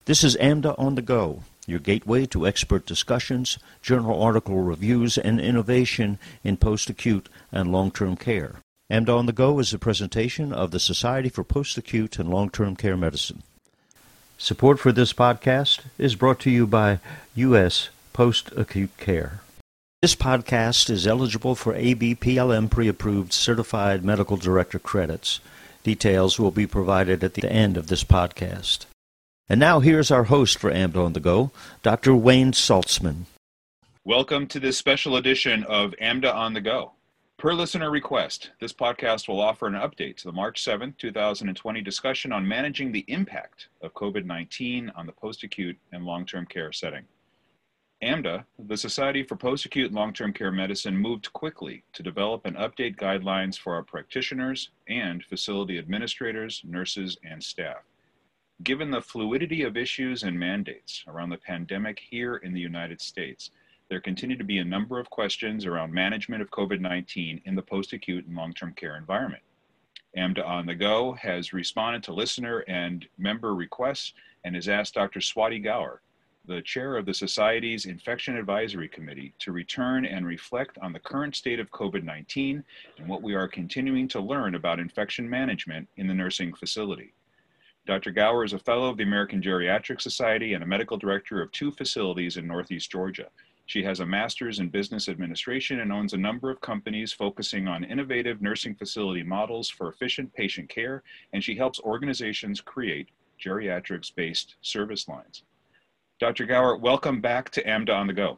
This is AMDA on the Go, your gateway to expert discussions, journal article reviews, and innovation in post-acute and long-term care. AMDA on the Go is a presentation of the Society for Post-Acute and Long-Term Care Medicine. Support for this podcast is brought to you by U.S. Post-Acute Care. This podcast is eligible for ABPLM pre-approved Certified Medical Director credits. Details will be provided at the end of this podcast. And now here's our host for AMDA on the Go, Dr. Wayne Saltzman. Welcome to this special edition of AMDA on the Go. Per listener request, this podcast will offer an update to the March 7, 2020 discussion on managing the impact of COVID-19 on the post-acute and long-term care setting. AMDA, the Society for Post-Acute and Long-Term Care Medicine, moved quickly to develop and update guidelines for our practitioners and facility administrators, nurses, and staff. Given the fluidity of issues and mandates around the pandemic here in the United States, there continue to be a number of questions around management of COVID-19 in the post-acute and long-term care environment. AMDA on the Go has responded to listener and member requests and has asked Dr. Swati Gaur, the chair of the Society's Infection Advisory Committee, to return and reflect on the current state of COVID-19 and what we are continuing to learn about infection management in the nursing facility. Dr. Gaur is a fellow of the American Geriatric Society and a medical director of 2 facilities in Northeast Georgia. She has a master's in business administration and owns a number of companies focusing on innovative nursing facility models for efficient patient care, and she helps organizations create geriatrics-based service lines. Dr. Gaur, welcome back to AMDA on the Go.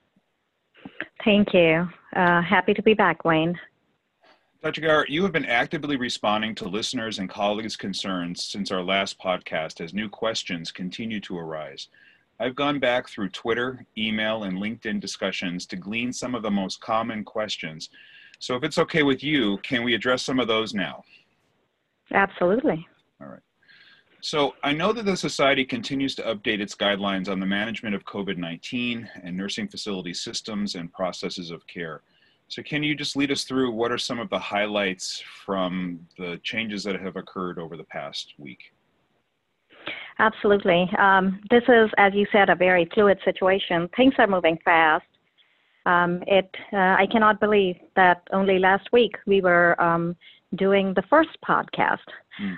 Thank you. Happy to be back, Wayne. Dr. Gaur, you have been actively responding to listeners' and colleagues' concerns since our last podcast as new questions continue to arise. I've gone back through Twitter, email, and LinkedIn discussions to glean some of the most common questions. So if it's okay with you, can we address some of those now? Absolutely. All right. So I know that the Society continues to update its guidelines on the management of COVID-19 and nursing facility systems and processes of care. So can you just lead us through what are some of the highlights from the changes that have occurred over the past week? Absolutely. This is, as you said, a very fluid situation. Things are moving fast. I cannot believe that only last week we were doing the first podcast.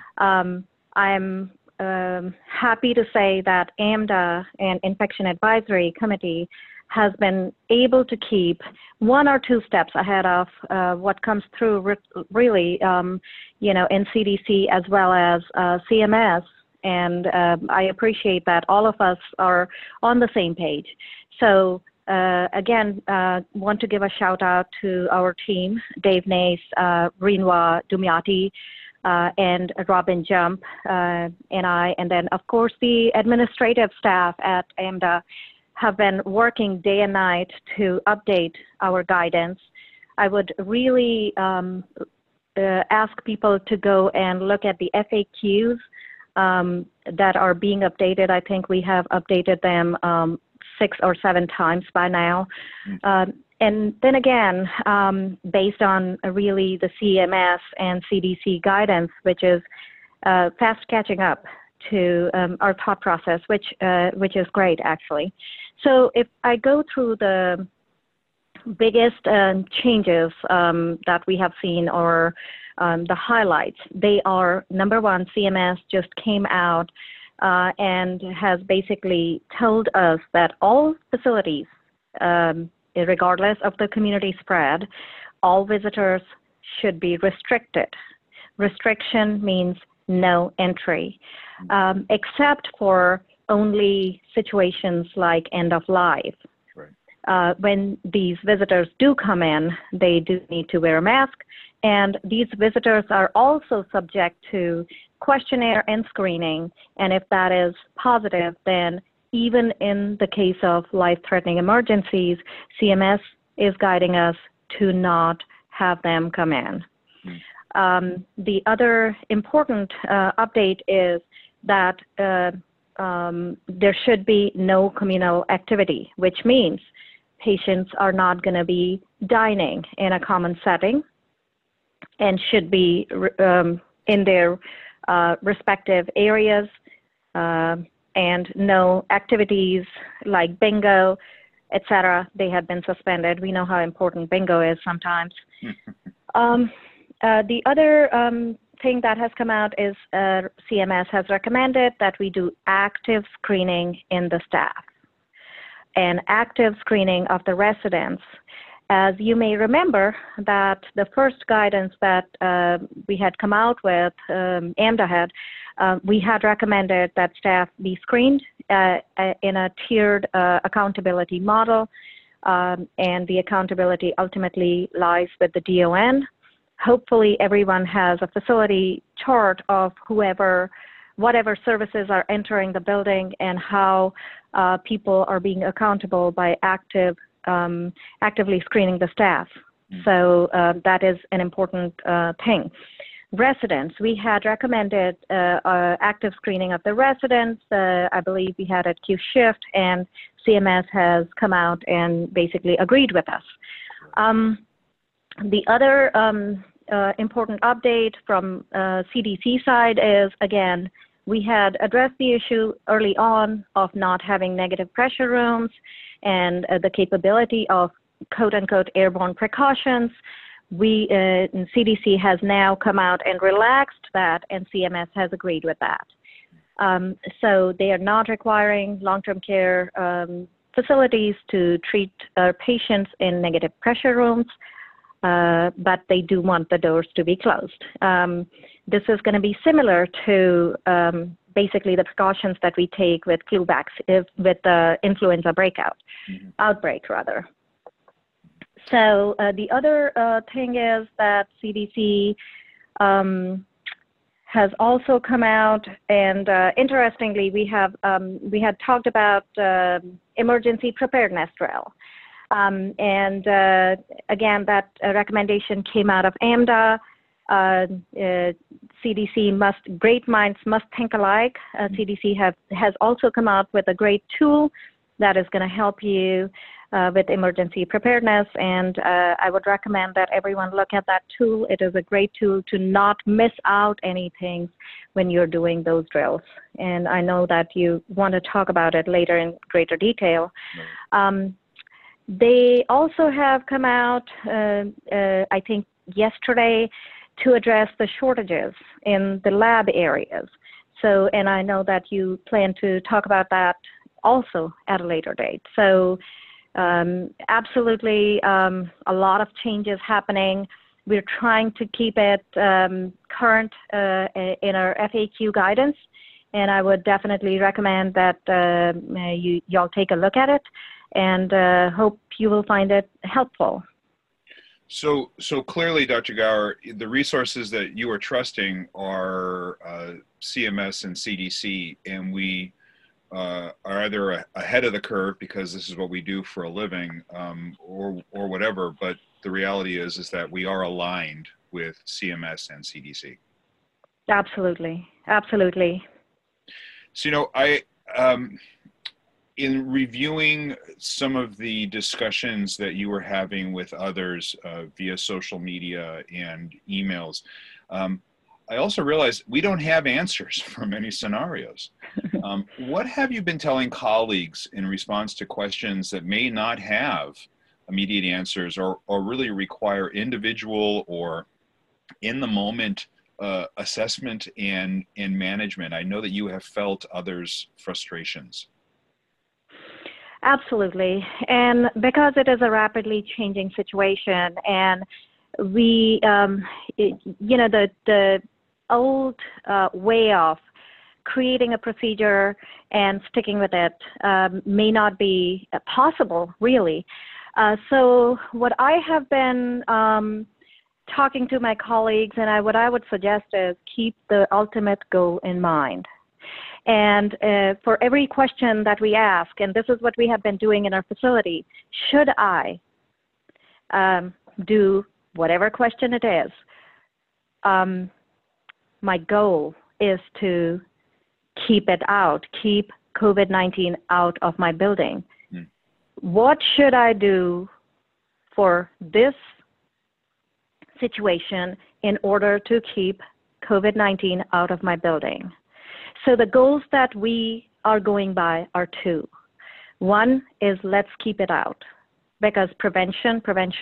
I'm happy to say that AMDA and Infection Advisory Committee has been able to keep 1 or 2 steps ahead of what comes through really, in CDC as well as CMS. And I appreciate that all of us are on the same page. So again, want to give a shout out to our team, Dave Nace, Rinwa Dumyati, and Robin Jump, and I, and then of course the administrative staff at AMDA have been working day and night to update our guidance. I would really ask people to go and look at the FAQs that are being updated. I think we have updated them 6 or 7 times by now. And then again, based on really the CMS and CDC guidance, which is fast catching up to our thought process, which is great, actually. So if I go through the biggest changes that we have seen, or the highlights, they are, number one, CMS just came out and has basically told us that all facilities, regardless of the community spread, all visitors should be restricted. Restriction means no entry, except for only situations like end of life. Right. When these visitors do come in, they do need to wear a mask, and these visitors are also subject to questionnaire and screening, and if that is positive, then even in the case of life-threatening emergencies, CMS is guiding us to not have them come in. The other important update is that there should be no communal activity, which means patients are not going to be dining in a common setting and should be in their respective areas and no activities like bingo, etc. They had been suspended. We know how important bingo is sometimes. The other thing that has come out is CMS has recommended that we do active screening in the staff and active screening of the residents. As you may remember, that the first guidance that we had come out with, AMDA had, we had recommended that staff be screened in a tiered accountability model, and the accountability ultimately lies with the DON. Hopefully everyone has a facility chart of whatever services are entering the building and how people are being accountable by actively screening the staff. So that is an important thing. Residents, we had recommended active screening of the residents. I believe we had at Q Shift, and CMS has come out and basically agreed with us. The other important update from CDC side is, again, we had addressed the issue early on of not having negative pressure rooms and the capability of quote-unquote airborne precautions. CDC has now come out and relaxed that, and CMS has agreed with that. So they are not requiring long-term care facilities to treat patients in negative pressure rooms, but they do want the doors to be closed. This is going to be similar to basically the precautions that we take with flu vaccine, with the influenza outbreak rather. So the other thing is that CDC has also come out, and interestingly, we had talked about emergency preparedness drill. And again, that recommendation came out of AMDA. CDC great minds must think alike. CDC has also come out with a great tool that is going to help you with emergency preparedness, and I would recommend that everyone look at that tool. It is a great tool to not miss out anything when you're doing those drills. And I know that you want to talk about it later in greater detail. Right. They also have come out, I think yesterday, to address the shortages in the lab areas. So, and I know that you plan to talk about that also at a later date. So absolutely a lot of changes happening. We're trying to keep it current in our FAQ guidance, and I would definitely recommend that y'all take a look at it, and hope you will find it helpful. So clearly, Dr. Gaur, the resources that you are trusting are CMS and CDC, and we are either ahead of the curve because this is what we do for a living, or whatever. But the reality is that we are aligned with CMS and CDC. Absolutely. So, in reviewing some of the discussions that you were having with others via social media and emails, I also realized we don't have answers for many scenarios. What have you been telling colleagues in response to questions that may not have immediate answers or really require individual or in the moment assessment and management? I know that you have felt others' frustrations. Absolutely. And because it is a rapidly changing situation, and we, the old way of creating a procedure and sticking with it may not be possible, really. So what I have been talking to my colleagues, and what I would suggest is keep the ultimate goal in mind. And for every question that we ask, and this is what we have been doing in our facility, should I do whatever question it is, my goal is to keep it out, keep COVID-19 out of my building. What should I do for this situation in order to keep COVID-19 out of my building? So the goals that we are going by are two. One is let's keep it out, because prevention.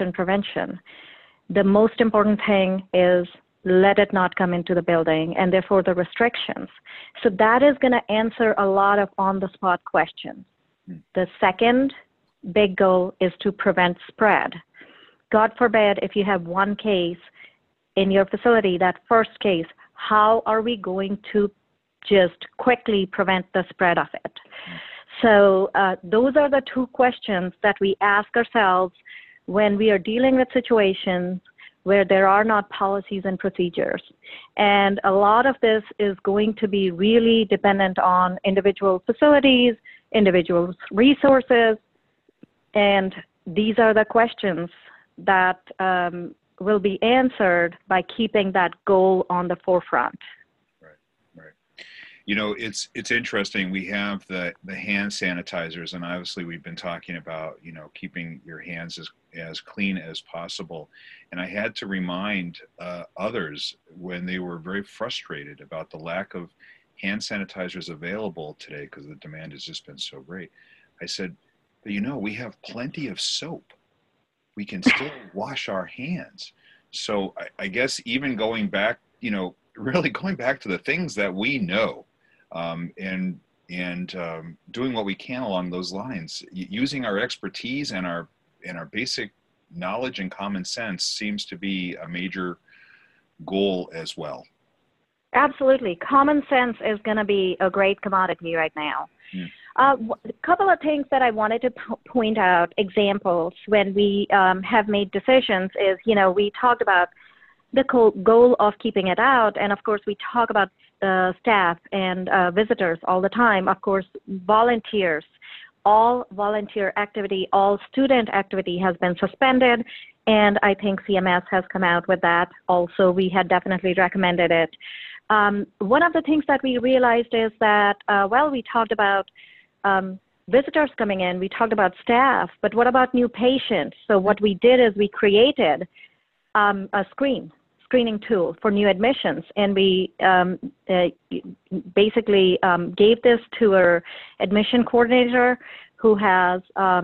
The most important thing is let it not come into the building, and therefore the restrictions. So that is going to answer a lot of on-the-spot questions. The second big goal is to prevent spread. God forbid, if you have one case in your facility, that first case, how are we going to just quickly prevent the spread of it? So those are the two questions that we ask ourselves when we are dealing with situations where there are not policies and procedures. And a lot of this is going to be really dependent on individual facilities, individual resources, and these are the questions that will be answered by keeping that goal on the forefront. Right. You know, it's interesting. We have the hand sanitizers, and obviously we've been talking about, you know, keeping your hands as clean as possible. And I had to remind others when they were very frustrated about the lack of hand sanitizers available today because the demand has just been so great. I said, but you know, we have plenty of soap. We can still wash our hands. So I guess even going back, you know, really going back to the things that we know, and doing what we can along those lines, using our expertise and our basic knowledge and common sense seems to be a major goal as well. Absolutely. Common sense is going to be a great commodity right now. A couple of things that I wanted to point out, examples when we have made decisions is, you know, we talked about the goal of keeping it out. And of course, we talk about staff and visitors all the time. Of course, volunteers, all volunteer activity, all student activity has been suspended. And I think CMS has come out with that. Also, we had definitely recommended it. One of the things that we realized is that, we talked about visitors coming in, we talked about staff, but what about new patients? So what we did is we created a screening tool for new admissions, and we basically gave this to our admission coordinator who has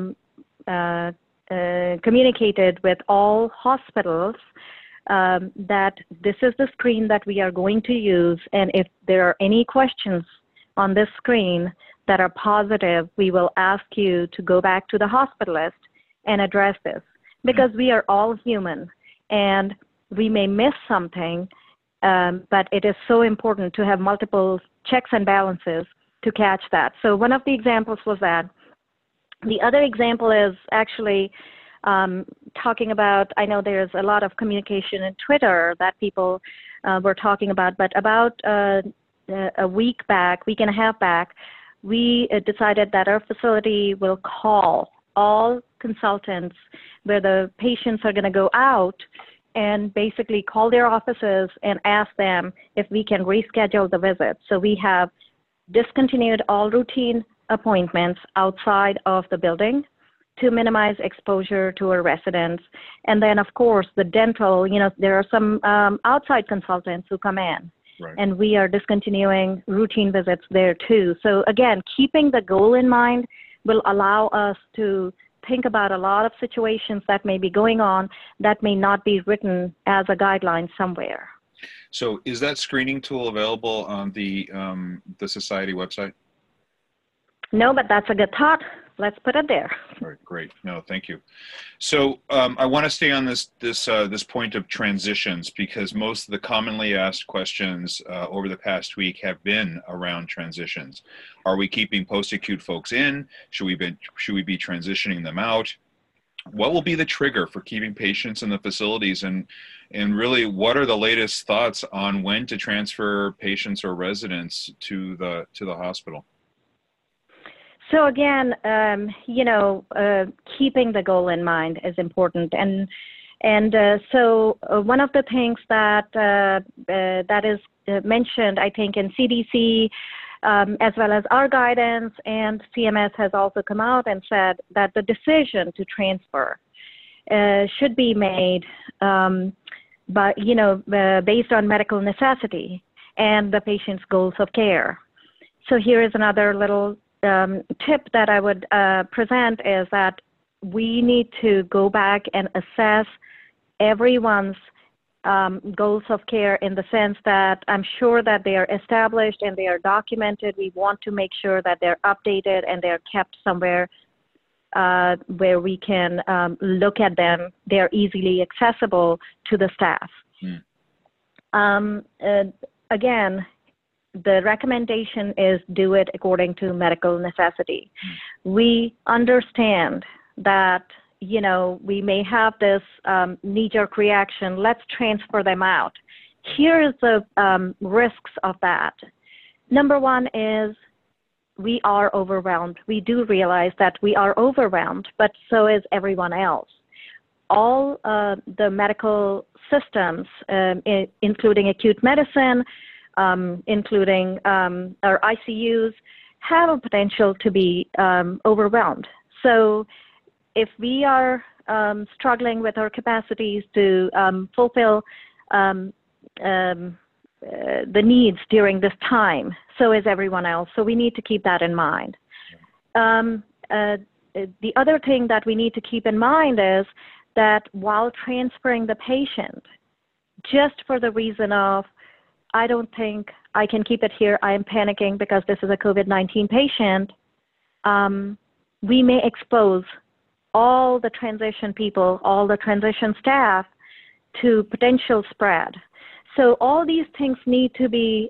communicated with all hospitals that this is the screen that we are going to use, and if there are any questions on this screen that are positive, we will ask you to go back to the hospitalist and address this, because we are all human and we may miss something, but it is so important to have multiple checks and balances to catch that. So one of the examples was that. The other example is actually talking about, I know there's a lot of communication in Twitter that people were talking about, but about a week and a half back, we decided that our facility will call all consultants where the patients are going to go out and basically call their offices and ask them if we can reschedule the visit. So we have discontinued all routine appointments outside of the building to minimize exposure to our residents. And then, of course, the dental, you know, there are some outside consultants who come in. Right. And we are discontinuing routine visits there too. So again, keeping the goal in mind will allow us to think about a lot of situations that may be going on that may not be written as a guideline somewhere. So is that screening tool available on the society website? No, but that's a good thought. Let's put it there. All right, great. No, thank you. So I want to stay on this point of transitions, because most of the commonly asked questions over the past week have been around transitions. Are we keeping post-acute folks in? Should we be transitioning them out? What will be the trigger for keeping patients in the facilities, and really what are the latest thoughts on when to transfer patients or residents to the hospital? So again, keeping the goal in mind is important, and so one of the things that is mentioned, I think, in CDC as well as our guidance, and CMS has also come out and said that the decision to transfer should be made, based on medical necessity and the patient's goals of care. So here is another little tip that I would present is that we need to go back and assess everyone's goals of care in the sense that I'm sure that they are established and they are documented. We want to make sure that they're updated and they're kept somewhere where we can look at them. They're easily accessible to the staff. Again, the recommendation is do it according to medical necessity. We understand that, you know, we may have this knee-jerk reaction, let's transfer them out. Here is the risks of that. Number one is we are overwhelmed. We do realize that we are overwhelmed, but so is everyone else. All the medical systems, including acute medicine, including our ICUs, have a potential to be overwhelmed. So if we are struggling with our capacities to fulfill the needs during this time, so is everyone else. So we need to keep that in mind. The other thing that we need to keep in mind is that while transferring the patient, just for the reason of, I don't think I can keep it here, I am panicking because this is a COVID-19 patient, we may expose all the transition people, all the transition staff to potential spread. So all these things need to be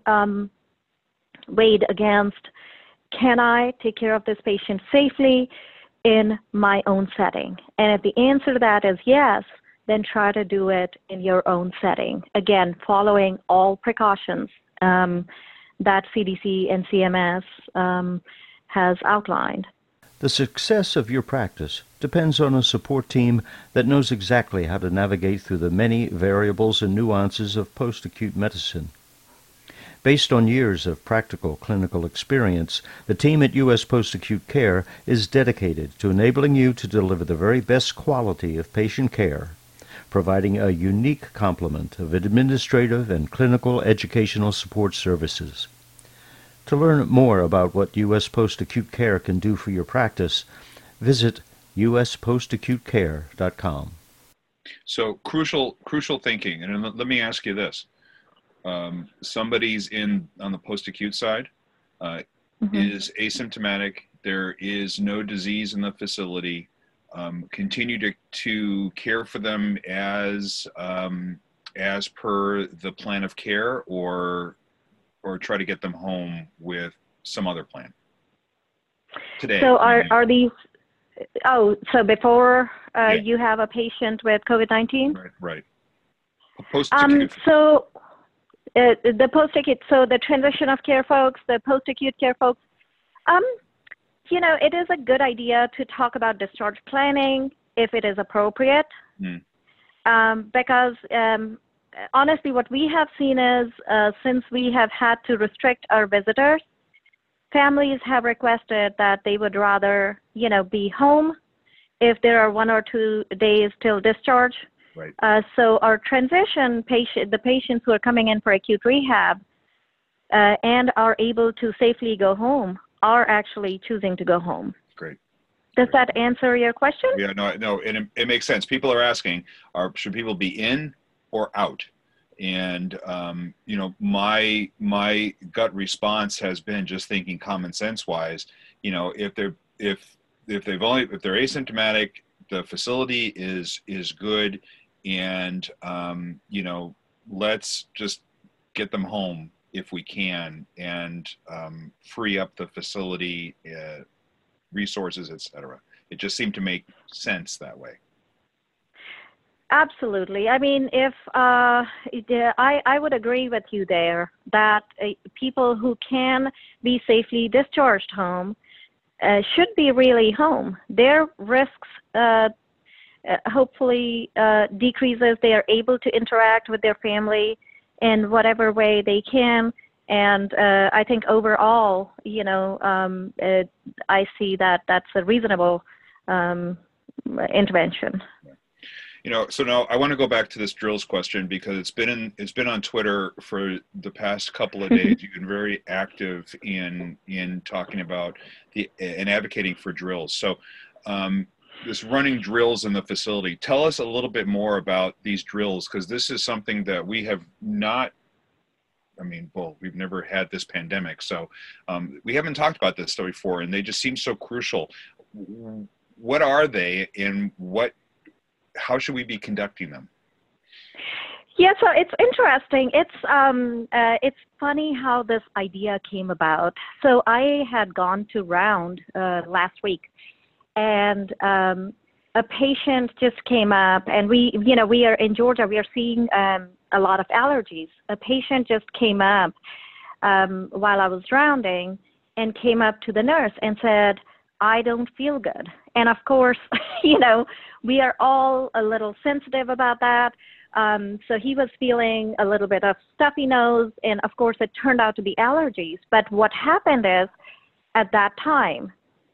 weighed against, can I take care of this patient safely in my own setting? And if the answer to that is yes, then try to do it in your own setting. Again, following all precautions that CDC and CMS has outlined. The success of your practice depends on a support team that knows exactly how to navigate through the many variables and nuances of post-acute medicine. Based on years of practical clinical experience, the team at U.S. Post-Acute Care is dedicated to enabling you to deliver the very best quality of patient care, providing a unique complement of administrative and clinical educational support services. To learn more about what U.S. Post-Acute Care can do for your practice, visit uspostacutecare.com. So crucial thinking. And let me ask you this. Somebody's on the post-acute side, is asymptomatic, there is no disease in the facility, continue to care for them as per the plan of care, or try to get them home with some other plan today. So are these, so before you have a patient with COVID-19? Right. Post-acute. The post-acute, so the transition of care folks, the post-acute care folks, you know, it is a good idea to talk about discharge planning if it is appropriate, because honestly, what we have seen is since we have had to restrict our visitors, families have requested that they would rather, you know, be home if there are 1 or 2 days till discharge. Right. So our transition the patients who are coming in for acute rehab and are able to safely go home are actually choosing to go home. Great. Does that answer your question? Yeah, no, and it makes sense. People are asking, should people be in or out? And you know, my gut response has been, just thinking common sense wise, you know, if they're asymptomatic, the facility is good, and you know, let's just get them home if we can, and free up the facility resources, etc. It just seemed to make sense that way. Absolutely. I mean, if I would agree with you there that people who can be safely discharged home should be really home. Their risks hopefully decreases. They are able to interact with their family in whatever way they can. And I think overall, you know, I see that that's a reasonable intervention. So now I want to go back to this drills question because it's been on Twitter for the past couple of days. You've been very active in talking about and advocating for drills. So this running drills in the facility. Tell us a little bit more about these drills, because this is something that we have not. We've never had this pandemic, so we haven't talked about this stuff before, and they just seem so crucial. What are they, and how should we be conducting them? Yeah, so it's interesting. It's funny how this idea came about. So I had gone to round last week, and a patient just came up, and we are in Georgia. We are seeing a lot of allergies. A patient just came up while I was rounding and came up to the nurse and said, "I don't feel good." And of course, we are all a little sensitive about that. So he was feeling a little bit of stuffy nose, and of course it turned out to be allergies. But what happened is, at that time,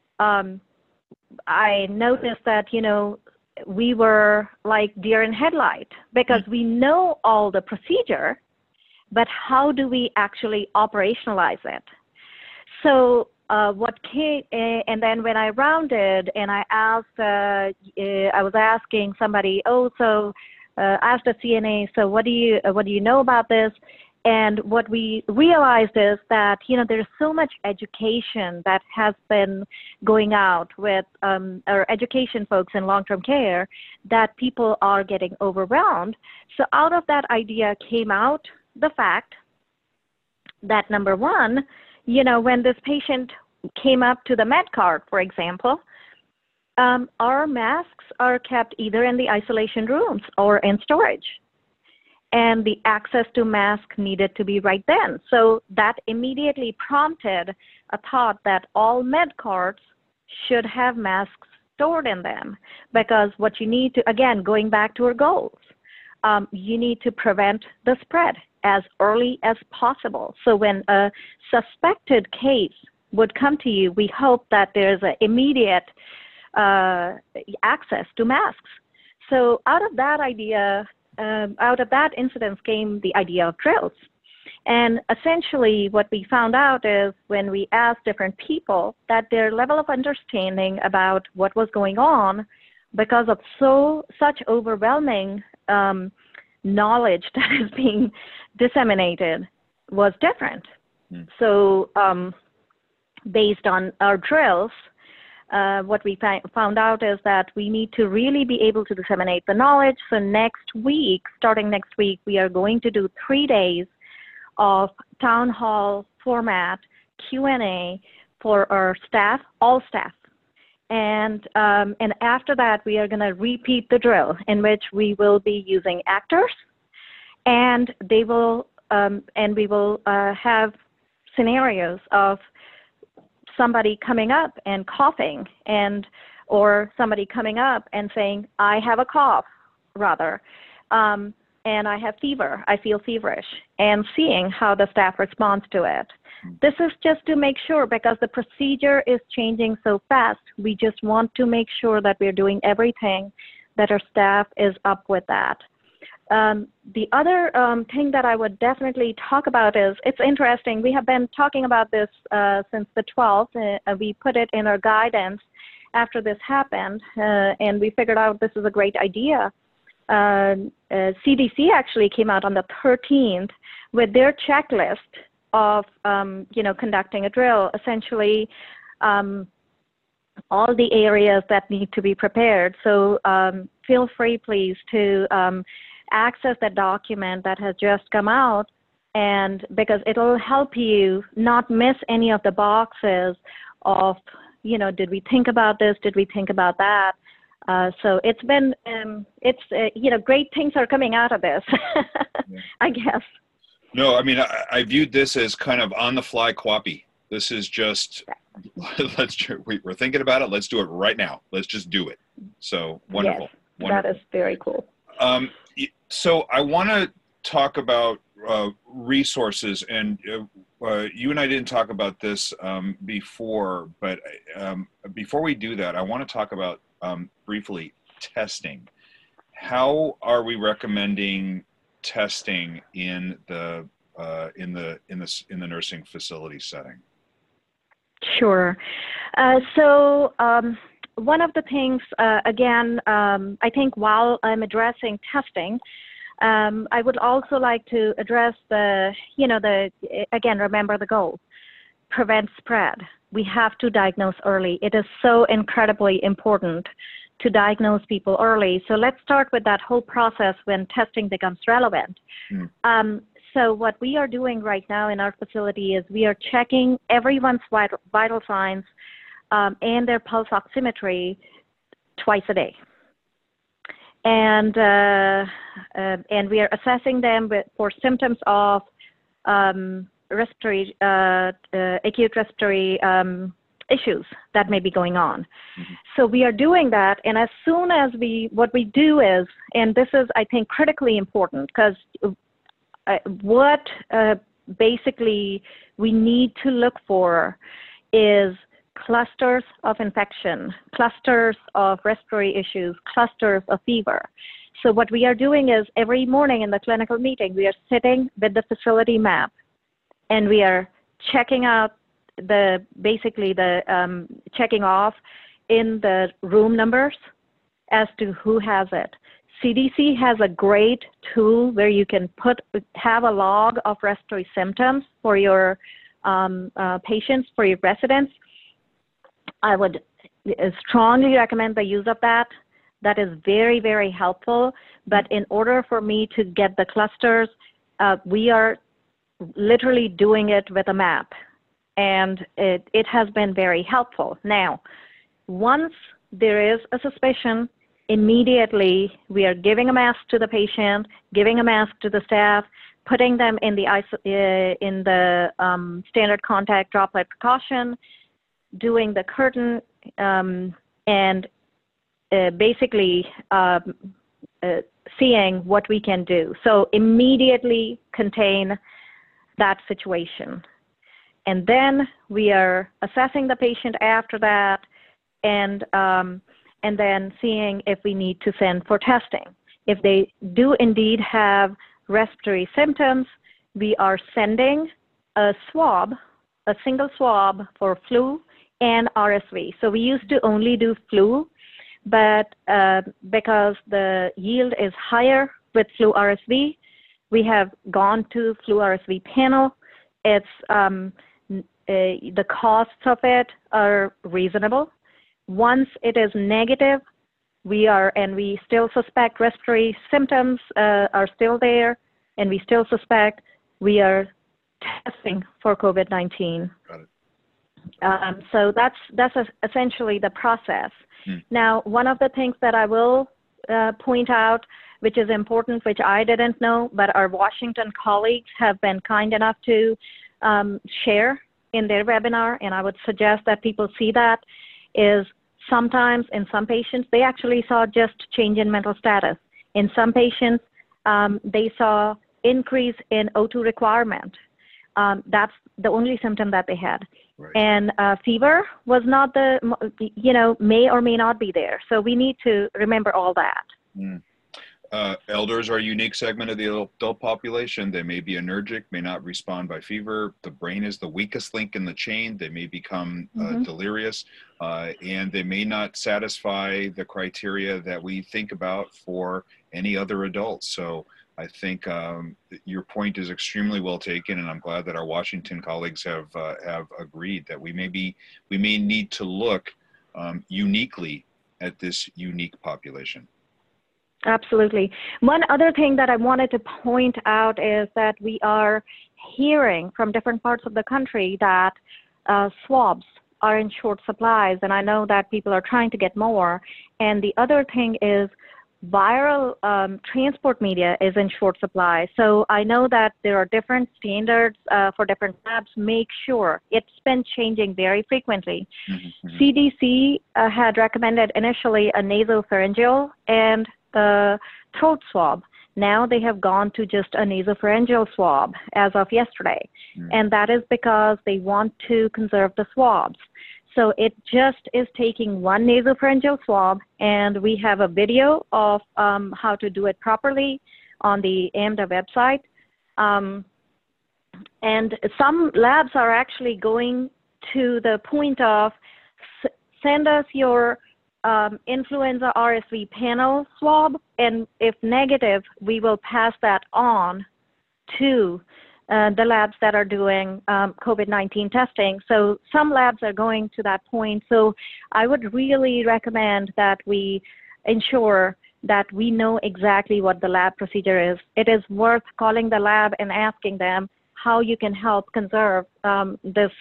I noticed that, we were like deer in headlight, because we know all the procedure, but how do we actually operationalize it? So and then when I rounded and I asked, I was asking somebody, asked a CNA, so what do you know about this? And what we realized is that, there's so much education that has been going out with our education folks in long-term care that people are getting overwhelmed. So out of that idea came out the fact that, number one, when this patient came up to the med cart, for example, our masks are kept either in the isolation rooms or in storage. And the access to mask needed to be right then. So that immediately prompted a thought that all med carts should have masks stored in them, because what you need to, again, going back to our goals, you need to prevent the spread as early as possible. So when a suspected case would come to you, we hope that there's an immediate access to masks. So out of that idea, out of that incident came the idea of drills. And essentially what we found out is, when we asked different people, that their level of understanding about what was going on, because of such overwhelming knowledge that is being disseminated, was different. So based on our drills, what we found out is that we need to really be able to disseminate the knowledge. So starting next week, we are going to do 3 days of town hall format Q&A for our staff, all staff. And after that, we are going to repeat the drill, in which we will be using actors, and we will have scenarios of somebody coming up and coughing, or somebody coming up and saying, "I have a cough," rather, and I have fever, I feel feverish, and seeing how the staff responds to it. This is just to make sure, because the procedure is changing so fast, we just want to make sure that we're doing everything that our staff is up with that. The other thing that I would definitely talk about is, it's interesting, we have been talking about this since the 12th. We put it in our guidance after this happened, and we figured out this is a great idea. CDC actually came out on the 13th with their checklist of, conducting a drill, essentially all the areas that need to be prepared. So feel free, please, to access that document that has just come out, and because it'll help you not miss any of the boxes of, did we think about this? Did we think about that? So it's been, great things are coming out of this, yeah. I guess. No, I viewed this as kind of on the fly QAPI. This is just, we're thinking about it. Let's do it right now. Let's just do it. So wonderful. Yes, wonderful. That is very cool. So I want to talk about resources, and you and I didn't talk about this before, but before we do that, I want to talk about briefly testing. how are we recommending testing in the nursing facility setting? Sure. So one of the things, again, I think while I'm addressing testing, I would also like to address again, remember the goal, prevent spread. We have to diagnose early. It is so incredibly important to diagnose people early. So let's start with that whole process when testing becomes relevant. So what we are doing right now in our facility is we are checking everyone's vital signs and their pulse oximetry twice a day. And we are assessing them for symptoms of respiratory, acute respiratory issues that may be going on. So we are doing that, and as soon as what we do is, and this is, I think, critically important, because what basically we need to look for is clusters of infection, clusters of respiratory issues, clusters of fever. So what we are doing is every morning in the clinical meeting, we are sitting with the facility map, and we are checking out checking off in the room numbers as to who has it. CDC has a great tool where you can have a log of respiratory symptoms for your patients, for your residents. I would strongly recommend the use of that. That is very, very helpful. But in order for me to get the clusters, we are literally doing it with a map. And it has been very helpful. Now, once there is a suspicion, immediately we are giving a mask to the patient, giving a mask to the staff, putting them in the standard contact droplet precaution, doing the curtain, and basically seeing what we can do. So immediately contain that situation. And then we are assessing the patient after that, and then seeing if we need to send for testing. If they do indeed have respiratory symptoms, we are sending a single swab for flu and RSV. So we used to only do flu, but because the yield is higher with flu RSV, we have gone to flu RSV panel. It's the costs of it are reasonable. Once it is negative, we still suspect respiratory symptoms are still there, and we still suspect, we are testing for COVID-19. Got it. So that's essentially the process. Now, one of the things that I will point out, which is important, which I didn't know, but our Washington colleagues have been kind enough to share in their webinar, and I would suggest that people see that, is sometimes in some patients, they actually saw just change in mental status. In some patients, they saw increase in O2 requirement. That's the only symptom that they had. Right. And fever was not may or may not be there. So we need to remember all that. Elders are a unique segment of the adult population. They may be allergic, may not respond by fever. The brain is the weakest link in the chain. They may become delirious, and they may not satisfy the criteria that we think about for any other adult. So I think your point is extremely well taken, and I'm glad that our Washington colleagues have agreed that we may need to look uniquely at this unique population. Absolutely. One other thing that I wanted to point out is that we are hearing from different parts of the country that swabs are in short supplies, and I know that people are trying to get more. And the other thing is viral transport media is in short supply. So I know that there are different standards for different labs. Make sure it's been changing very frequently. CDC had recommended initially a nasopharyngeal and the throat swab. Now they have gone to just a nasopharyngeal swab as of yesterday. And that is because they want to conserve the swabs. So it just is taking one nasopharyngeal swab, and we have a video of how to do it properly on the AMDA website. And some labs are actually going to the point of send us your influenza RSV panel swab, and if negative, we will pass that on to the labs that are doing COVID-19 testing. So some labs are going to that point. So I would really recommend that we ensure that we know exactly what the lab procedure is. It is worth calling the lab and asking them how you can help conserve this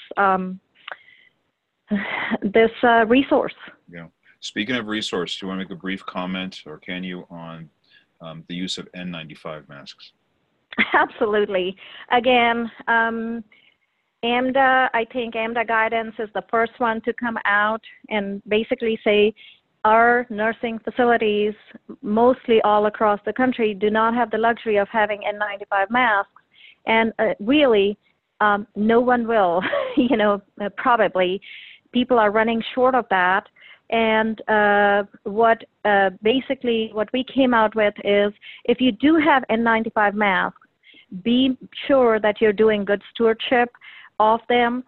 resource. Yeah. Speaking of resource, do you want to make a brief comment, or can you, on the use of N95 masks? Absolutely. Again, AMDA, I think AMDA guidance is the first one to come out and basically say our nursing facilities, mostly all across the country, do not have the luxury of having N95 masks. And really, no one will, probably. People are running short of that. And basically what we came out with is, if you do have N95 masks, be sure that you're doing good stewardship of them.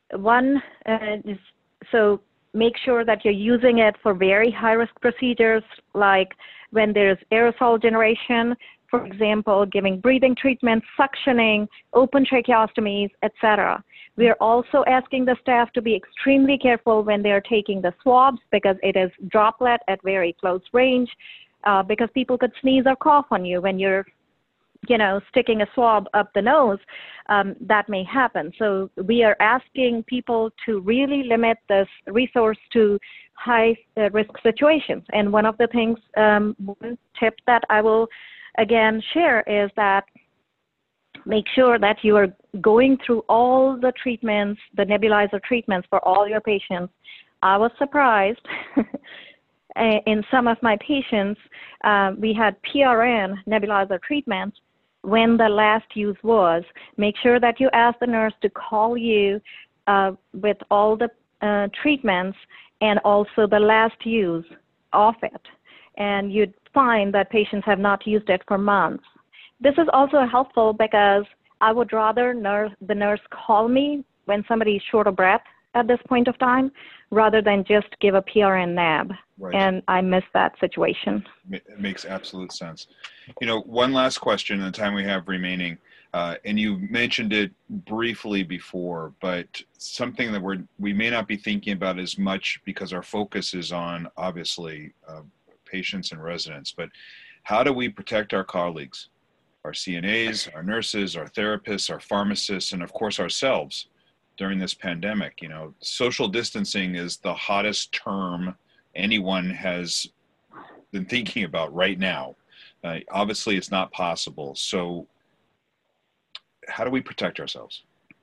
So make sure that you're using it for very high-risk procedures, like when there's aerosol generation, for example, giving breathing treatments, suctioning, open tracheostomies, etc. We are also asking the staff to be extremely careful when they're taking the swabs, because it is droplet at very close range, because people could sneeze or cough on you when you're sticking a swab up the nose. That may happen. So we are asking people to really limit this resource to high risk situations. And one of the things, one tip that I will again share is that make sure that you are going through all the treatments, the nebulizer treatments for all your patients. I was surprised in some of my patients, we had PRN nebulizer treatments when the last use was. Make sure that you ask the nurse to call you with all the treatments and also the last use of it. And you'd find that patients have not used it for months. This is also helpful because I would rather the nurse call me when somebody is short of breath at this point of time, rather than just give a PRN nab. Right. And I miss that situation. It makes absolute sense. One last question in the time we have remaining, and you mentioned it briefly before, but something that we may not be thinking about as much because our focus is on, obviously, patients and residents, but how do we protect our colleagues, our CNAs, our nurses, our therapists, our pharmacists, and of course ourselves during this pandemic? Social distancing is the hottest term anyone has been thinking about right now. Obviously, it's not possible. So how do we protect ourselves?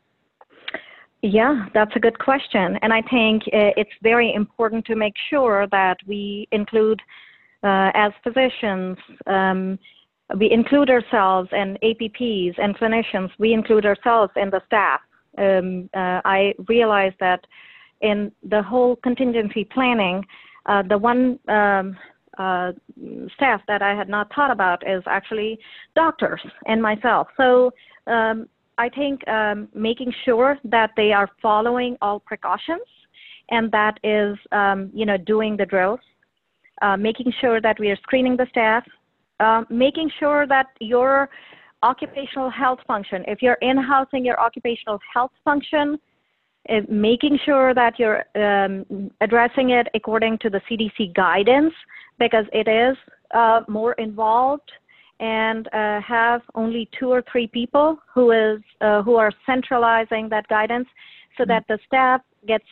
Yeah, that's a good question. And I think it's very important to make sure that we include, as physicians, we include ourselves, and APPs and clinicians, we include ourselves in the staff. I realized that in the whole contingency planning, the one staff that I had not thought about is actually doctors and myself. So I think making sure that they are following all precautions, and that is, doing the drills, making sure that we are screening the staff, making sure that your occupational health function, if you're in-housing your occupational health function, making sure that you're addressing it according to the CDC guidance, because it is more involved, and have only 2 or 3 people who are centralizing that guidance, so that the staff gets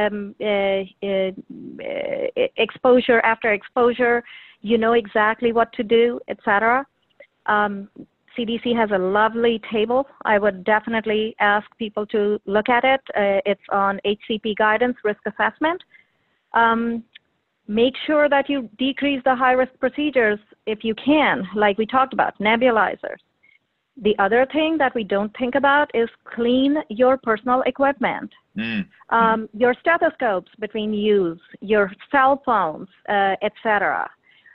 exposure after exposure. You know exactly what to do, etc. CDC has a lovely table. I would definitely ask people to look at it. It's on HCP guidance, risk assessment. Make sure that you decrease the high-risk procedures if you can, like we talked about, nebulizers. The other thing that we don't think about is clean your personal equipment. Your stethoscopes between use, your cell phones, etc.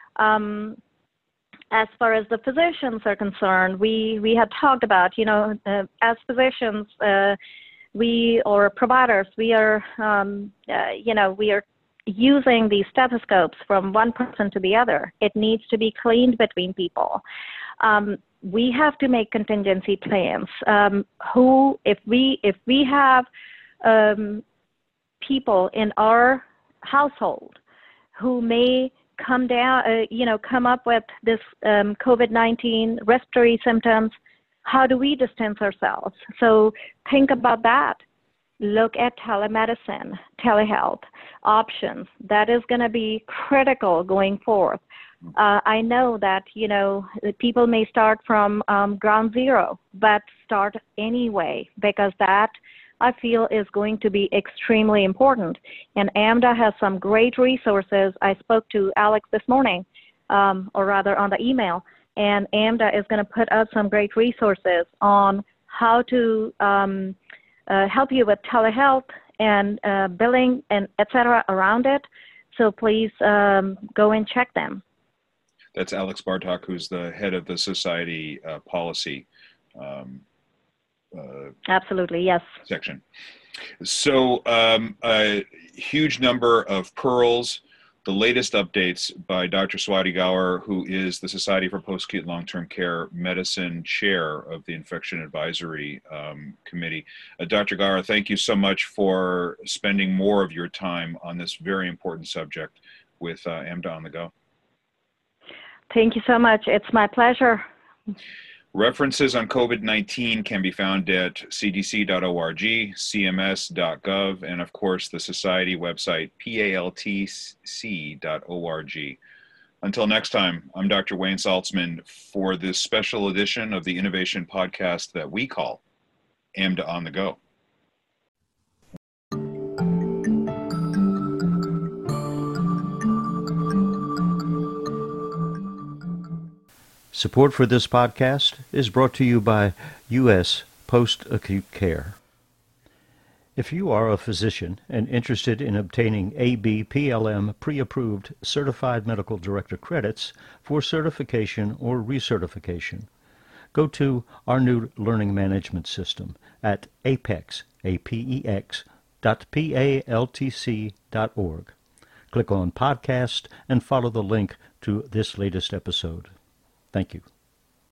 As far as the physicians are concerned, we had talked about, as physicians, we or providers, we are, we are using these stethoscopes from one person to the other. It needs to be cleaned between people. We have to make contingency plans. If we have people in our household who may come up with this COVID-19 respiratory symptoms, how do we distance ourselves? So think about that. Look at telemedicine, telehealth options. That is going to be critical going forth. I know that, people may start from ground zero, but start anyway, because that, I feel, is going to be extremely important. And AMDA has some great resources. I spoke to Alex this morning, or rather on the email, and AMDA is going to put out some great resources on how to help you with telehealth and billing and et cetera around it. So please go and check them. That's Alex Bartok, who's the head of the society policy Absolutely, yes. section. So a huge number of pearls, the latest updates by Dr. Swati Gaur, who is the Society for Post-Acute Long-Term Care Medicine Chair of the Infection Advisory Committee. Dr. Gaur, thank you so much for spending more of your time on this very important subject with AMDA on the Go. Thank you so much. It's my pleasure. References on COVID-19 can be found at cdc.org, cms.gov, and of course the Society website, paltc.org. Until next time, I'm Dr. Wayne Saltzman for this special edition of the Innovation Podcast that we call AMDA on the Go. Support for this podcast is brought to you by U.S. Post-Acute Care. If you are a physician and interested in obtaining ABPLM pre-approved Certified Medical Director credits for certification or recertification, go to our new learning management system at apex.paltc.org. Click on Podcast and follow the link to this latest episode. Thank you.